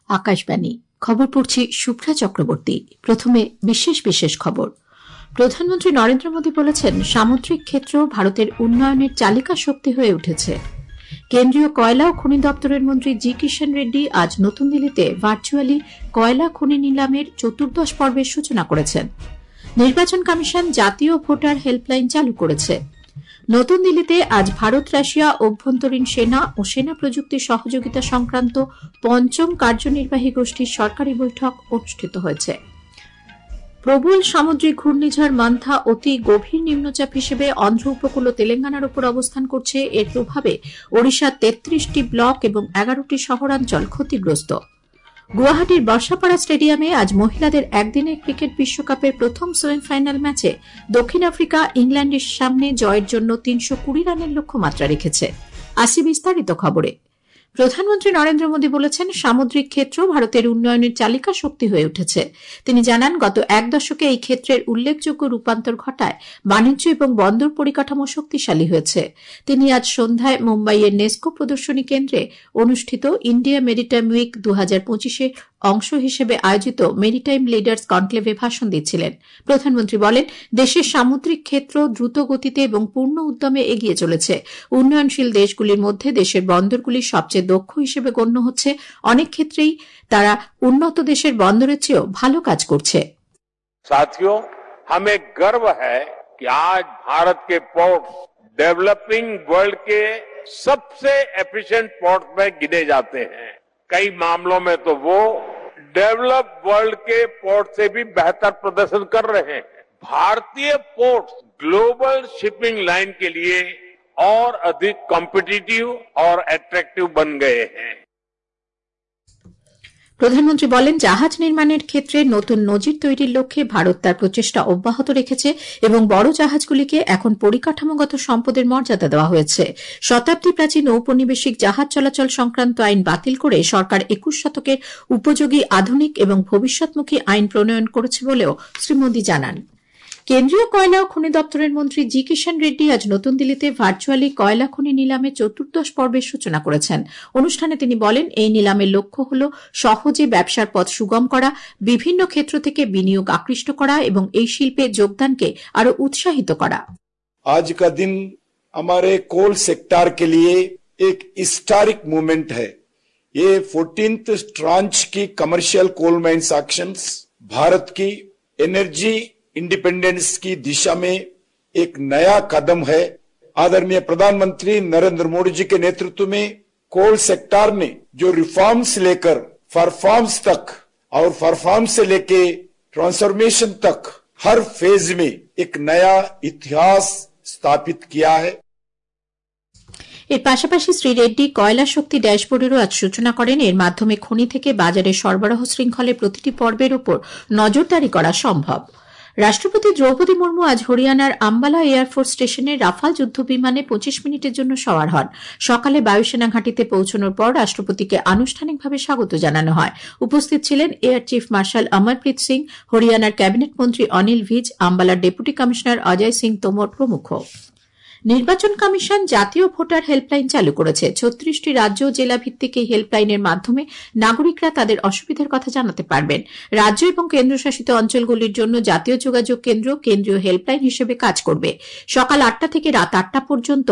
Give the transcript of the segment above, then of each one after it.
আকাশবাণী খবর পড়ছি শুভ্রা চক্রবর্তী। প্রথমে বিশেষ বিশেষ খবর। প্রধানমন্ত্রী নরেন্দ্র মোদী বলেছেন, সামুদ্রিক ক্ষেত্র ভারতের উন্নয়নের চালিকা শক্তি হয়ে উঠেছে। কেন্দ্রীয় কয়লা ও খনি দপ্তরের মন্ত্রী জি কিষেন রেড্ডি আজ নতুন দিল্লিতে ভার্চুয়ালি কয়লা খনি নিলামের 14 পর্বের সূচনা করেছেন। নির্বাচন কমিশন জাতীয় ভোটার হেল্পলাইন চালু করেছে। নতুন দিল্লিতে আজ ভারত রাশিয়া অভ্যন্তরীণ সেনা ও সেনা প্রযুক্তি সহযোগিতা সংক্রান্ত ৫ম কার্যনির্বাহী গোষ্ঠীর সরকারি বৈঠক অনুষ্ঠিত হয়েছে। প্রবল সামুদ্রিক ঘূর্ণিঝড় মান্থা অতি গভীর নিম্নচাপ হিসেবে অন্ধ্র উপকূল ও তেলেঙ্গানার উপর অবস্থান করছে। এর প্রভাবে ওড়িশার ৩৩টি ব্লক এবং ১১টি শহরাঞ্চল ক্ষতিগ্রস্ত। গুয়াহাটির বর্ষাপাড়া স্টেডিয়ামে আজ মহিলাদের একদিনের ক্রিকেট বিশ্বকাপের প্রথম সেমিফাইনাল ম্যাচে দক্ষিণ আফ্রিকা ইংল্যান্ডের সামনে জয়ের জন্য ৩২০ রানের লক্ষ্যমাত্রা রেখেছে। আসি বিস্তারিত খবরে। প্রধানমন্ত্রী নরেন্দ্র মোদী বলেছেন, সামুদ্রিক ক্ষেত্র ভারতের উন্নয়নের চালিকা শক্তি হয়ে উঠেছে। তিনি জানান, গত এক দশকে এই ক্ষেত্রের উল্লেখযোগ্য রূপান্তর ঘটায় বাণিজ্য এবং বন্দর পরিকাঠামো শক্তিশালী হয়েছে। তিনি আজ সন্ধ্যায় মুম্বাইয়ের নেস্কো প্রদর্শনী কেন্দ্রে অনুষ্ঠিত ইন্ডিয়া মেরিটাইম উইক ২০২৫ অংশ হিসেবে আয়োজিত মেরিটাইম লিডার্স কনক্লেভে ভাষণ দিচ্ছিলেন। প্রধানমন্ত্রী বলেন, দেশের সামুদ্রিক ক্ষেত্র দ্রুত গতিতে এবং পূর্ণ উদ্যমে এগিয়ে চলেছে। উন্নয়নশীল দেশগুলির মধ্যে দেশের বন্দরগুলি সবচেয়ে দক্ষ হিসেবে গণ্য হচ্ছে। অনেক ক্ষেত্রেই তারা উন্নত দেশের বন্দরের চেয়েও ভালো কাজ করছে। साथियों, हमें गर्व है कि आज भारत के पोर्ट डेवलपिंग वर्ल्ड के सबसे एफिशिएंट पोर्ट में गिने जाते हैं। कई मामलों में तो वो डेवलप वर्ल्ड के पोर्ट से भी बेहतर प्रदर्शन कर रहे हैं। भारतीय पोर्ट ग्लोबल शिपिंग लाइन के लिए और अधिक कॉम्पिटिटिव और अट्रैक्टिव बन गए हैं। প্রধানমন্ত্রী বলেন, জাহাজ নির্মাণের ক্ষেত্রে নতুন নজির তৈরির লক্ষ্যে ভারত তার প্রচেষ্টা অব্যাহত রেখেছে এবং বড় জাহাজগুলিকে এখন পরিকাঠামোগত সম্পদের মর্যাদা দেওয়া হয়েছে। শতাব্দী প্রাচীন ঔপনিবেশিক জাহাজ চলাচল সংক্রান্ত আইন বাতিল করে সরকার ২১ শতকের উপযোগী আধুনিক এবং ভবিষ্যৎমুখী আইন প্রণয়ন করেছে বলেও শ্রী মোদী জানান। কেন্দ্রীয় কয়লা ও খনি দপ্তরের মন্ত্রী জি কিষেন রেড্ডি আজ নতুন দিল্লিতে ভার্চুয়ালি কয়লা খনি নিলামে 14 পর্বের সূচনা করেছেন। অনুষ্ঠানে তিনি বলেন, এই নিলামের লক্ষ্য হল সহজে ব্যবসার পথ সুগম করা, বিভিন্ন ক্ষেত্র থেকে বিনিয়োগ আকৃষ্ট করা এবং এই শিল্পে যোগদানকে আরো উৎসাহিত করা। आज का दिन हमारे कोल सेक्टर के लिए एक हिस्टोरिक मूवमेंट है। ये 14th ट्रांच की commercial coal mines auctions Bharat की एनर्जी इंडिपेंडेंस की दिशा में एक नया कदम है। आदरणीय प्रधानमंत्री नरेंद्र मोदी जी के नेतृत्व में कोल सेक्टर ने जो रिफॉर्म्स लेकर परफॉर्म्स तक और परफॉर्म्स से लेके ट्रांसफॉर्मेशन तक हर फेज में एक नया इतिहास स्थापित किया है। এর পাশাপাশি শ্রী রেড্ডি কয়লা শক্তি ড্যাশবোর্ডেরও আজ সূচনা করেন। এর মাধ্যমে খনি থেকে বাজারে সরবরাহ শৃঙ্খলের প্রতিটি পর্বের উপর নজরদারি করা সম্ভব। রাষ্ট্রপতি দ্রৌপদী মুর্মু আজ হরিয়ানার আম্বালা এয়ারফোর্স স্টেশনে রাফাল যুদ্ধ বিমানে ২৫ মিনিটের জন্য সওয়ার হন। সকালে বায়ুসেনা ঘাঁটিতে পৌঁছানোর পর রাষ্ট্রপতিকে আনুষ্ঠানিকভাবে স্বাগত জানানো হয়। উপস্থিত ছিলেন air chief marshal Amarpreet Singh, হরিয়ানার ক্যাবিনেট মন্ত্রী অনিল ভিজ, আম্বালার ডেপুটি কমিশনার অজয় সিং তোমর প্রমুখ। নির্বাচন কমিশন জাতীয় ভোটার হেল্পলাইন চালু করেছে। ৩৬টি রাজ্য ও জেলা ভিত্তিক এই হেল্পলাইনের মাধ্যমে নাগরিকরা তাদের অসুবিধার কথা জানাতে পারবেন। রাজ্য এবং কেন্দ্রশাসিত অঞ্চলগুলির জন্য জাতীয় যোগাযোগ কেন্দ্র কেন্দ্রীয় হেল্পলাইন হিসেবে কাজ করবে। সকাল ৮টা থেকে রাত ৮টা পর্যন্ত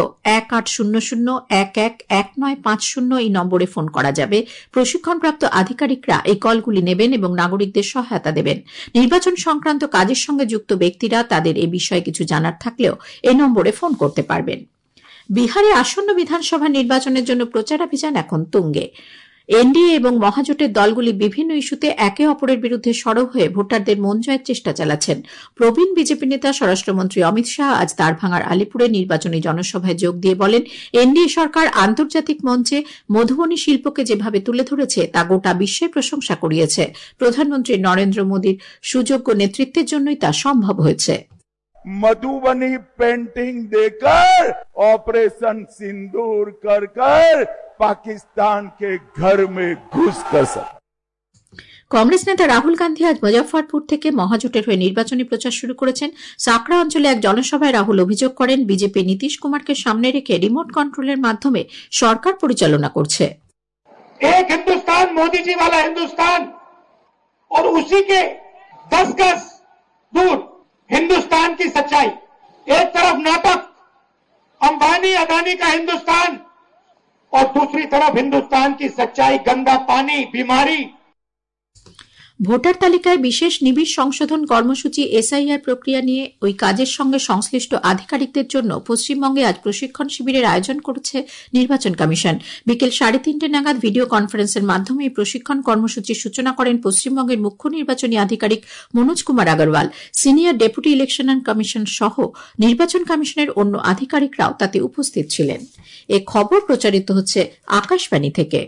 ১৮০০-১১-১৯৫০ এই নম্বরে ফোন করা যাবে। প্রশিক্ষণপ্রাপ্ত আধিকারিকরা এই কলগুলি নেবেন এবং নাগরিকদের সহায়তা দেবেন। নির্বাচন সংক্রান্ত কাজের সঙ্গে যুক্ত ব্যক্তিরা তাদের এ বিষয়ে কিছু জানার থাকলেও এই নম্বরে ফোন করতে পারবেন। বিহারে আসন্ন বিধানসভা নির্বাচনের জন্য প্রচারাভিযান এখন তুঙ্গে। এনডিএ এবং মহাজোটের দলগুলি বিভিন্ন ইস্যুতে একে অপরের বিরুদ্ধে সরব হয়ে ভোটারদের মন জয়ের চেষ্টা চালাচ্ছেন। প্রবীণ বিজেপি নেতা স্বরাষ্ট্রমন্ত্রী অমিত শাহ আজ দ্বারভাঙার আলিপুরে নির্বাচনী জনসভায় যোগ দিয়ে বলেন, এনডিএ সরকার আন্তর্জাতিক মঞ্চে মধুবনী শিল্পকে যেভাবে তুলে ধরেছে তা গোটা বিশ্বের প্রশংসা কুড়িয়েছে। প্রধানমন্ত্রী নরেন্দ্র মোদীর সুযোগ্য নেতৃত্বের জন্যই তা সম্ভব হয়েছে। मधुबनी पेंटिंग देकर ऑपरेशन सिंदूर कर पाकिस्तान के घर में घुस कर सका। কংগ্রেস নেতা রাহুল গান্ধী আজ মুজফ্ফরপুর থেকে মহাজোটের হয়ে নির্বাচনী প্রচার শুরু করেছেন। সাকরা অঞ্চলে এক জনসভায় রাহুল অভিযোগ করেন, বিজেপি নীতিশ কুমারকে সামনে রেখে রিমোট কন্ট্রোলের মাধ্যমে সরকার পরিচালনা করছে। एक हिंदुस्तान मोदी जी वाला हिंदुस्तान और उसी के 10 गज दूर हिंदुस्तान की सच्चाई। एक तरफ नाटक अंबानी अदानी का हिंदुस्तान और दूसरी तरफ हिंदुस्तान की सच्चाई, गंदा पानी, बीमारी। ভোটার তালিকায় বিশেষ নিবিড় সংশোধন কর্মসূচি এসআইআর প্রক্রিয়া নিয়ে ওই কাজের সঙ্গে সংশ্লিষ্ট আধিকারিকদের জন্য পশ্চিমবঙ্গে আজ প্রশিক্ষণ শিবিরের আয়োজন করেছে নির্বাচন কমিশন। বিকেল 3:30 নাগাদ ভিডিও কনফারেন্সের মাধ্যমে এই প্রশিক্ষণ কর্মসূচির সূচনা করেন পশ্চিমবঙ্গের মুখ্য নির্বাচনী আধিকারিক Manoj Kumar Agarwal. Senior deputy election commission সহ নির্বাচন কমিশনের অন্য আধিকারিকরাও তাতে উপস্থিত ছিলেন। এ খবর প্রচারিত হচ্ছে আকাশবাণী থেকে।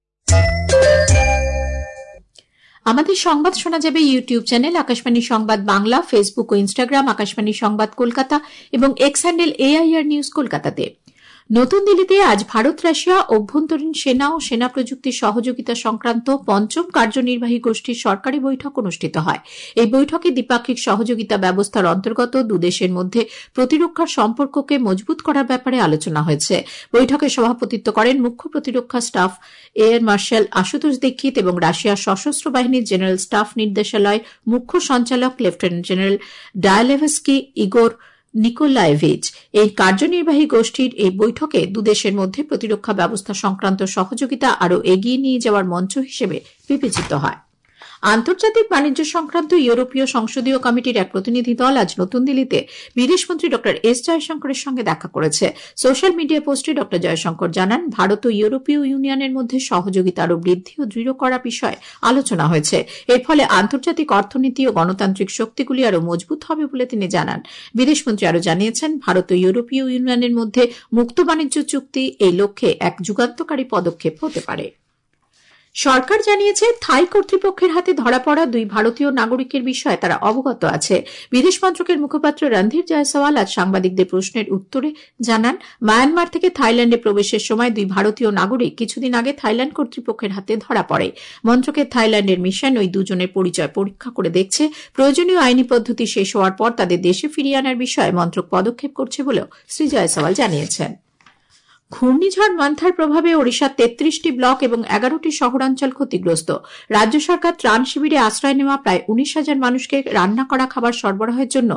আমাদের সংবাদ শোনা যাবে ইউটিউব চ্যানেল আকাশবাণী সংবাদ বাংলা, ফেসবুক ও ইনস্টাগ্রাম আকাশবাণী সংবাদ কলকাতা এবং এক্স হ্যান্ডেল AIR নিউজ কলকাতাতে। নতুন দিল্লিতে আজ ভারত রাশিয়া অভ্যন্তরীণ সেনা ও সেনা প্রযুক্তি সহযোগিতা সংক্রান্ত ৫ম কার্যনির্বাহী গোষ্ঠীর সরকারি বৈঠক অনুষ্ঠিত হয়। এই বৈঠকে দ্বিপাক্ষিক সহযোগিতা ব্যবস্থার অন্তর্গত দুদেশের মধ্যে প্রতিরক্ষার সম্পর্ককে মজবুত করার ব্যাপারে আলোচনা হয়েছে। বৈঠকে সভাপতিত্ব করেন মুখ্য প্রতিরক্ষা staff air marshal Ashutosh Dixit এবং রাশিয়ার সশস্ত্র বাহিনীর জেনারেল স্টাফ নির্দেশালয় মুখ্য সঞ্চালক lieutenant general Dialevsky Igor Nikolayevich. এই কার্যনির্বাহী গোষ্ঠীর এই বৈঠকে দুদেশের মধ্যে প্রতিরক্ষা ব্যবস্থা সংক্রান্ত সহযোগিতা আরও এগিয়ে নিয়ে যাওয়ার মঞ্চ হিসেবে বিবেচিত হয়। আন্তর্জাতিক বাণিজ্য সংক্রান্ত ইউরোপীয় সংসদীয় কমিটির এক প্রতিনিধি দল আজ নতুন দিল্লিতে বিদেশমন্ত্রী ড এস জয়শঙ্করের সঙ্গে দেখা করেছে। সোশ্যাল মিডিয়া পোস্টে ড জয়শঙ্কর জানান, ভারত ও ইউরোপীয় ইউনিয়নের মধ্যে সহযোগিতা আরও বৃদ্ধি ও দৃঢ় করার বিষয়ে আলোচনা হয়েছে। এর ফলে আন্তর্জাতিক অর্থনীতি ও গণতান্ত্রিক শক্তিগুলি আরও মজবুত হবে বলে তিনি জানান। বিদেশমন্ত্রী আরও জানিয়েছেন, ভারত ও ইউরোপীয় ইউনিয়নের মধ্যে মুক্ত বাণিজ্য চুক্তি এই লক্ষ্যে এক যুগান্তকারী পদক্ষেপ হতে পারে। সরকার জানিয়েছে, থাই কর্তৃপক্ষের হাতে ধরা পড়া 2 ভারতীয় নাগরিকের বিষয়ে তারা অবগত আছে। বিদেশ মন্ত্রকের মুখপাত্র রণধীর জয়সওয়াল আজ সাংবাদিকদের প্রশ্নের উত্তরে জানান, মায়ানমার থেকে থাইল্যান্ডে প্রবেশের সময় 2 ভারতীয় নাগরিক কিছুদিন আগে থাইল্যান্ড কর্তৃপক্ষের হাতে ধরা পড়ে। মন্ত্রকের থাইল্যান্ডের মিশন ওই দুজনের পরিচয় পরীক্ষা করে দেখছে। প্রয়োজনীয় আইনি পদ্ধতি শেষ হওয়ার পর তাদের দেশে ফিরিয়ে আনার বিষয়ে মন্ত্রক পদক্ষেপ করছে বলেও শ্রী জয়সওয়াল জানিয়েছেন। ঘূর্ণিঝড় মান্থার প্রভাবে ওড়িশার 33টি ব্লক এবং 11টি শহরাঞ্চল ক্ষতিগ্রস্ত। রাজ্য সরকার ত্রাণ শিবিরে আশ্রয় নেওয়া প্রায় 19,000 মানুষকে রান্না করা খাবার সরবরাহের জন্য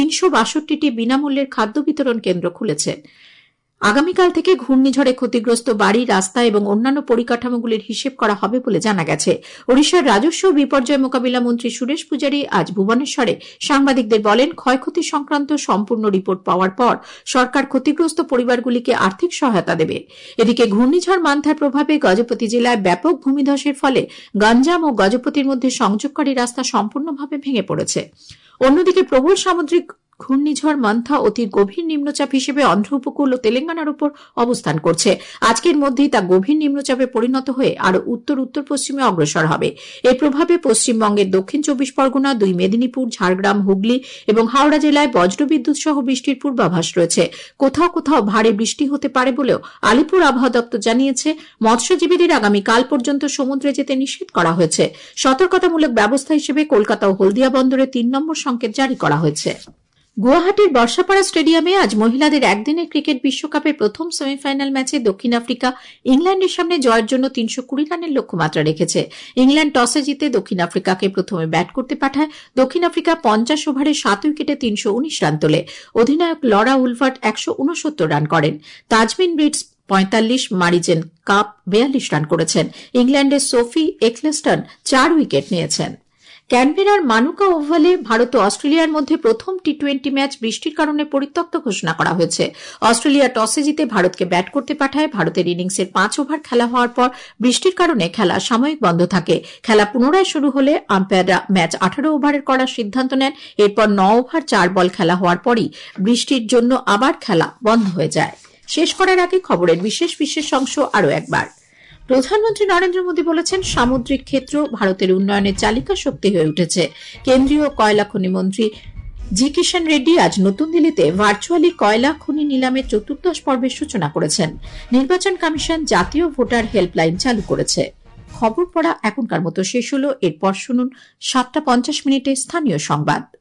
362টি বিনামূল্যের খাদ্য বিতরণ কেন্দ্র খুলেছে। আগামীকাল থেকে ঘূর্ণিঝড়ে ক্ষতিগ্রস্ত বাড়ি, রাস্তা এবং অন্যান্য পরিকাঠামোগুলির হিসেব করা হবে বলে জানা গেছে। ওড়িশার রাজস্ব ও বিপর্যয় মোকাবিলা মন্ত্রী সুরেশ পূজারী আজ ভুবনেশ্বরে সাংবাদিকদের বলেন, ক্ষয়ক্ষতি সংক্রান্ত সম্পূর্ণ রিপোর্ট পাওয়ার পর সরকার ক্ষতিগ্রস্ত পরিবারগুলিকে আর্থিক সহায়তা দেবে। এদিকে ঘূর্ণিঝড় মান্থার প্রভাবে গজপতি জেলায় ব্যাপক ভূমিধসের ফলে গঞ্জাম ও গজপতির মধ্যে সংযোগকারী রাস্তা সম্পূর্ণভাবে ভেঙে পড়েছে। অন্যদিকে প্রবল সামুদ্রিক ঘূর্ণিঝড় মান্থা অতি গভীর নিম্নচাপ হিসেবে অন্ধ্র উপকূল ও তেলেঙ্গানার উপর অবস্থান করছে। আজকের মধ্যেই তা গভীর নিম্নচাপে পরিণত হয়ে আরও উত্তর উত্তর পশ্চিমে অগ্রসর হবে। এর প্রভাবে পশ্চিমবঙ্গের দক্ষিণ 24 পরগনা, 2 মেদিনীপুর, ঝাড়গ্রাম, হুগলি এবং হাওড়া জেলায় বজ্রবিদ্যুৎ সহ বৃষ্টির পূর্বাভাস রয়েছে। কোথাও কোথাও ভারী বৃষ্টি হতে পারে বলেও আলিপুর আবহাওয়া দপ্তর জানিয়েছে। মৎস্যজীবীদের আগামীকাল পর্যন্ত সমুদ্রে যেতে নিষেধ করা হয়েছে। সতর্কতামূলক ব্যবস্থা হিসেবে কলকাতা ও হলদিয়া বন্দরে 3 নম্বর সংকেত জারি করা হয়েছে। গুয়াহাটির বর্ষাপাড়া স্টেডিয়ামে আজ মহিলাদের একদিনের ক্রিকেট বিশ্বকাপের প্রথম সেমিফাইনাল ম্যাচে দক্ষিণ আফ্রিকা ইংল্যান্ডের সামনে জয়ের জন্য 320 রানের লক্ষ্যমাত্রা রেখেছে। ইংল্যান্ড টসে জিতে দক্ষিণ আফ্রিকাকে প্রথমে ব্যাট করতে পাঠায়। দক্ষিণ আফ্রিকা 50 ওভারে 7 উইকেটে 319 রান তোলে। অধিনায়ক লরা উলভার্ট 169 রান করেন। Tazmin Brits 45, Marizanne Kapp 42 run করেছেন। ইংল্যান্ডের সোফি এক্লেস্টন 4 উইকেট নিয়েছেন। ক্যানবেরার মানুকা ওভালে ভারত ও অস্ট্রেলিয়ার মধ্যে প্রথম টি-20 ম্যাচ বৃষ্টির কারণে পরিত্যক্ত ঘোষণা করা হয়েছে। অস্ট্রেলিয়া টসে জিতে ভারতকে ব্যাট করতে পাঠায়। ভারতের ইনিংসের 5 ওভার খেলা হওয়ার পর বৃষ্টির কারণে খেলা সাময়িক বন্ধ থাকে। খেলা পুনরায় শুরু হলে আম্পায়াররা ম্যাচ 18 ওভারের করার সিদ্ধান্ত নেন। এরপর 9 ওভার 4 বল খেলা হওয়ার পরই বৃষ্টির জন্য আবার খেলা বন্ধ হয়ে যায়। শেষ করার আগে খবরের বিশেষ অংশ আরও একবার। প্রধানমন্ত্রী নরেন্দ্র মোদী বলেছেন, সামুদ্রিক ক্ষেত্র ভারতের উন্নয়নের চালিকা শক্তি হয়ে উঠেছে। কেন্দ্রীয় কয়লা খনি মন্ত্রী জি কিষাণ রেড্ডি আজ নতুন দিল্লিতে ভার্চুয়ালি কয়লা খনি নিলামের 14th পর্বের সূচনা করেছেন। নির্বাচন কমিশন জাতীয় ভোটার হেল্পলাইন চালু করেছে। খবর পড়া এখনকার মতো শেষ হল। এরপর শুনুন 7:50 স্থানীয় সংবাদ।